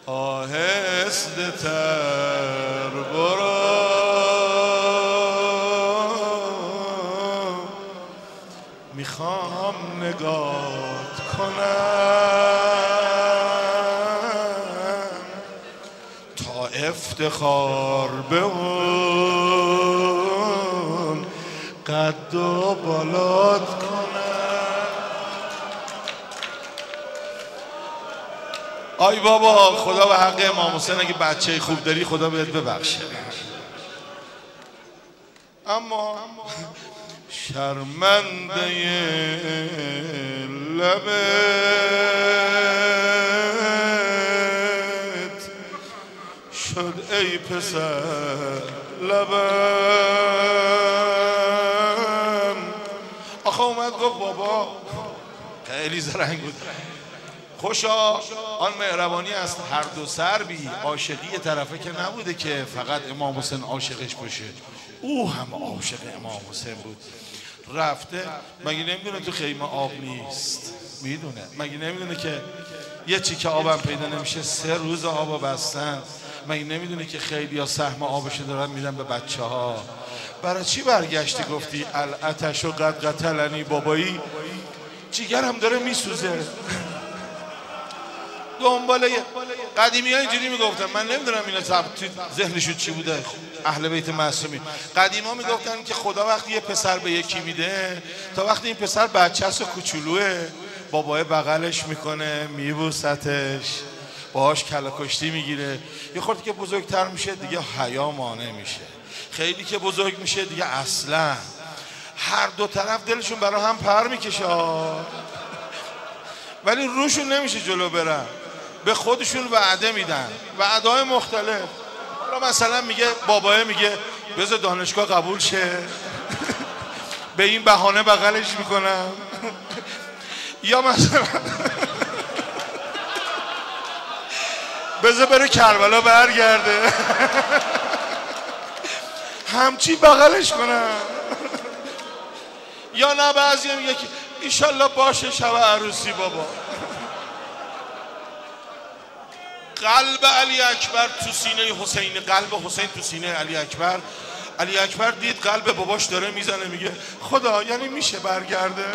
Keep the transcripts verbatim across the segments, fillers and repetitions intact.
آهسته تر برو میخوام نگات کنم تا افتخار به اون قد و بالات کنم. آی بابا خدا به حق امام حسین اگه بچه خوب داری خدا بهت ببخشه، اما شرمنده لبت شد ای پسر لبم. آخه اومد گفت بابا خیلی زرنگ بود، خوشا آن مهربانی است هر دو سر بی عاشقی طرفه که نبوده که فقط امام حسین عاشقش باشه، او هم عاشق امام حسین بود. رفته مگه نمیدونه تو خیمه آب نیست؟ میدونه. مگه نمیدونه که یه چیکه آبم پیدا نمیشه سه روز آبو بستن؟ مگه نمیدونه که خیلی ها سهم آبشو دارن میدن به بچه ها؟ برای چی برگشتی گفتی العطش و قد قتلنی؟ بابایی جیگرم داره میسوزه. دنباله قدیمی ها اینجوری میگفتن، من نمیدونم اینا تو ذهنشون چی بوده اهل بیت معصومین. قدیمی ها میگفتن که خدا وقتی یه پسر به یکی میده تا وقتی این پسر بچه است و کوچولوه بابای بغلش میکنه میبوستش باهاش کله کشتی میگیره، یه خورده که بزرگتر میشه دیگه حیا مانع میشه، خیلی که بزرگ میشه دیگه اصلا هر دو طرف دلشون برای هم پر میکشه ولی روشون نمیشه جلو برن، به خودشون وعده میدن، وعده های مختلف. حالا مثلا میگه بابایه میگه بذار دانشگاه قبول شه به این بهانه بغلش میکنم یا مثلا بذار بره کربلا برگرده همچی بغلش کنم. یا نه بعضی میگه که ایشالله باشه شب عروسی بابا. قلب علی اکبر تو سینه حسین، قلب حسین تو سینه علی اکبر. علی اکبر دید قلب باباش داره میزنه، میگه خدا یعنی میشه برگرده؟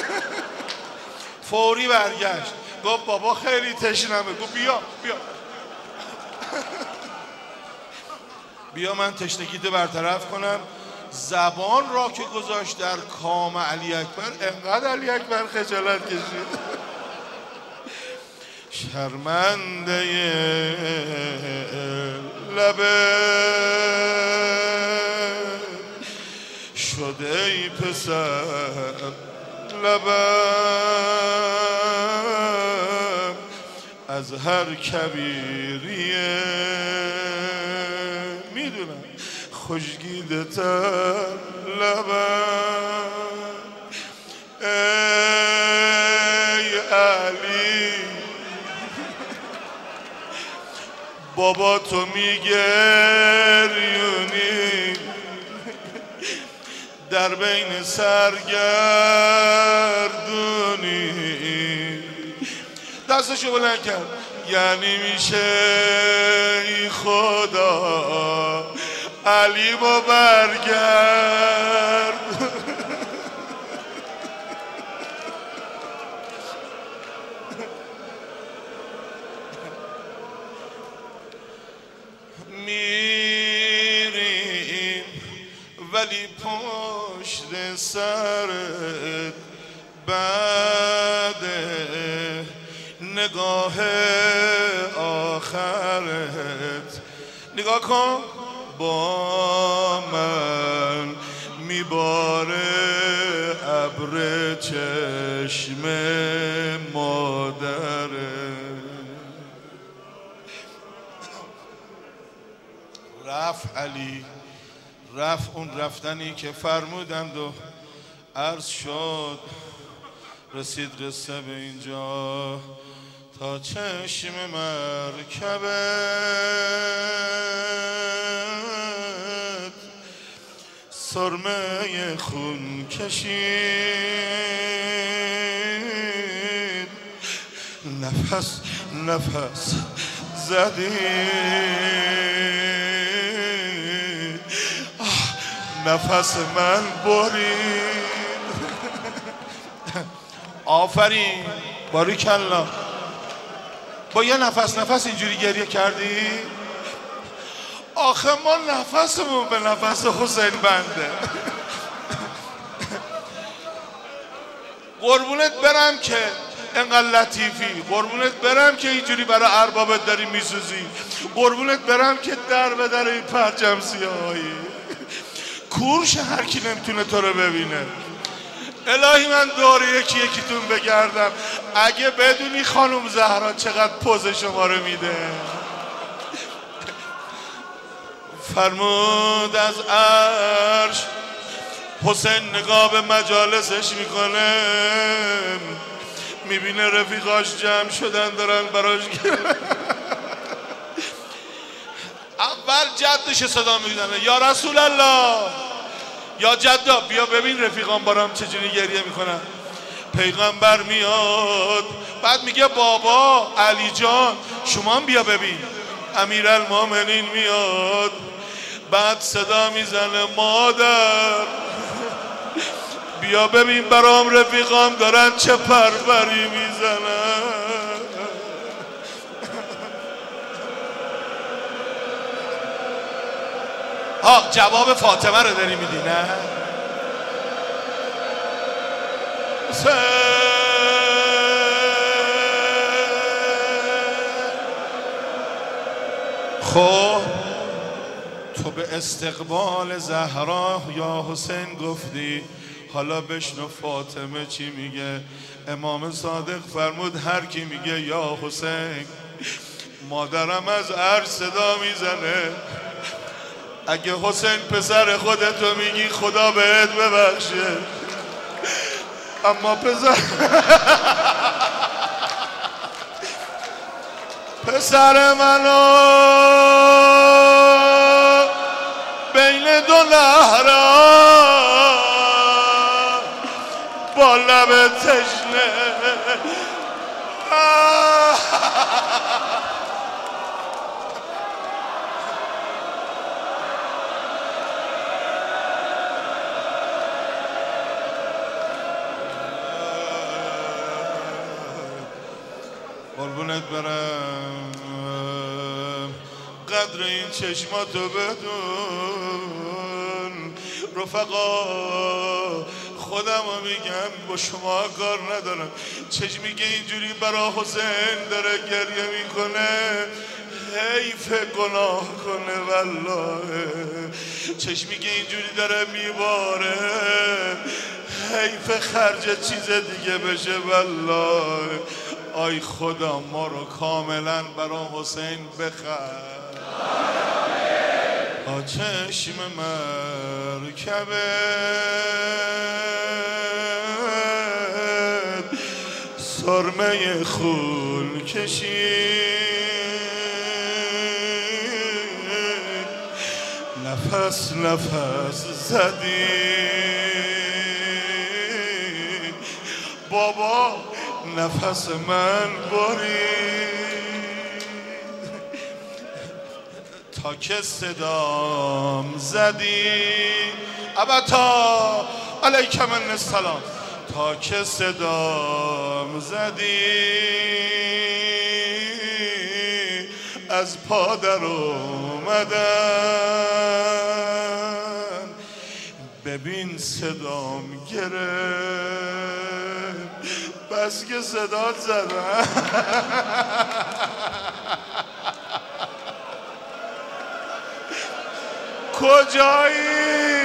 فوری برگشت گفت بابا خیلی تشنمه. گفت بیا بیا بیا من تشنگیت برطرف کنم. زبان را که گذاشت در کام علی اکبر انقدر علی اکبر خجالت کشید شرمنده لبت شد ای پسر لبم از هر کبیریه میدونم خوشگیده تر لبم. ای علی بابا تو میگریونی در بین سرگردونی. دستشو بلند کرد یعنی میشه ای خدا علی با برگرد. میریم ولی پشت سرت بعد نگاه آخرت نگاه کن با من میباره ابر چشم مادره. رفت علی، رفت اون رفتنی که فرمودند و عرض شد. رسید قصه به اینجا تا چشم مرکبت سرمه خون کشید. نفس نفس زدی، نفس من برید. آفرین، باریکلا. با یه نفس نفس اینجوری گریه کردی؟ آخه ما نفسمون به نفس حسین بنده. قربونت برم که انقدر لطیفی، قربونت برم که اینجوری برای اربابت داری میسوزی، قربونت برم که در به در این پرچم سیاهی کورش هر کی نمیتونه تو رو ببینه. الهی من دور یکی یکیتون بگردم، اگه بدونی خانم زهرا چقدر پوز شما رو میده. فرمود از عرش حسین نگاه به مجالسش میکنه، میبینه رفیقاش جمع شدن دارن براش اول جدش صدا میزنه، یا رسول الله، یا جدا بیا ببین رفیقان بارم چجوری گریه میکنن. پیغمبر میاد، بعد میگه بابا علی جان شما بیا ببین. امیرالمومنین میاد، بعد صدا میزنه مادر بیا ببین برام رفیقام دارن چه پروری میزنن. ها جواب فاطمه رو داری میدی نه؟ خب تو به استقبال زهرا یا حسین گفتی، حالا بشنو فاطمه چی میگه. امام صادق فرمود هر کی میگه یا حسین، مادرم از عرش صدا میزنه، اگه حسین پسر خودتو میگی خدا بهت ببخشه، اما پسر پسر منو بین دو نهرا با لب تشنه قربونت برم، قدر این چشماتو بدون. رفقا خودم رو میگم، با شما کار ندارم. چشمی که اینجوری برا حسین داره گریه میکنه حیف گناه کنه والله. چشمی که اینجوری داره میباره حیف خرج چیز دیگه بشه والله. آی خدا ما رو کاملا برا حسین بخر. آ چشم مرکبت سرمه خون کشید، نفس نفس زدی بابا، نفس من برید تا که صدام زدی. ابتا علیک من السلام. تا که صدام زدی از پا در اومدن، ببین صدام گرفت بس که صدات زدن. کجایی؟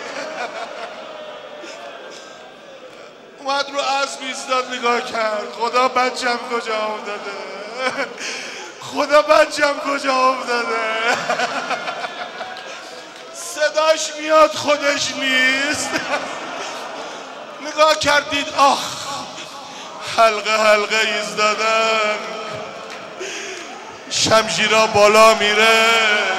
اومد رو اسب ایستاد نگاه کرد، خدا بچم کجا افتاده، خدا بچم کجا افتاده. صداش میاد خودش نیست. نگاه کردید آخ حلقه حلقه ایستادن، شمشیرها بالا میره.